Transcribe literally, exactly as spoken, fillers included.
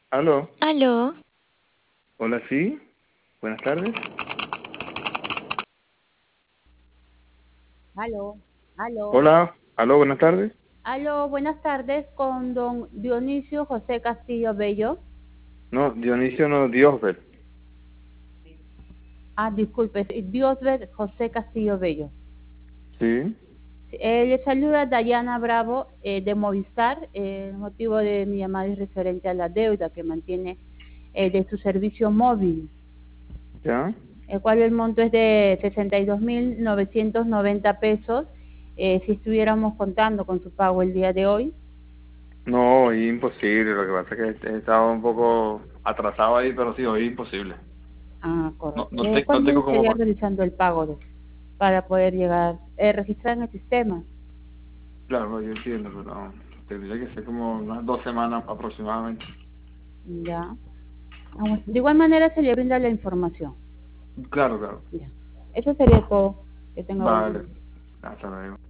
Aló, Aló, hola, sí, buenas tardes. Aló, aló, Hola, aló, buenas tardes. aló, buenas tardes con don Dionisio José Castillo Bello. No, Dionisio no, Diosbel. Ah, disculpe, es Diosbert José Castillo Bello. Sí, Eh, le saluda Dayana Bravo eh, de Movistar. Eh, el motivo de mi llamada es referente a la deuda que mantiene eh, de su servicio móvil, ya. el cual el monto es de sesenta y dos mil novecientos noventa pesos. Eh, si estuviéramos contando con su pago el día de hoy. No, hoy imposible, lo que pasa es que he estado un poco atrasado ahí, pero sí, hoy imposible. Ah, No, correcto. no, Eh, te- no ¿Cuándo tengo como... estaría pa- realizando el pago de- para poder llegar, eh, registrar en el sistema? Claro, yo entiendo, pero no, tendría que ser como unas dos semanas aproximadamente. Ya. Ah, bueno. De igual manera se le brinda la información. Claro, claro. Ya. Eso sería todo. Que tenga buen Vale, día. hasta luego.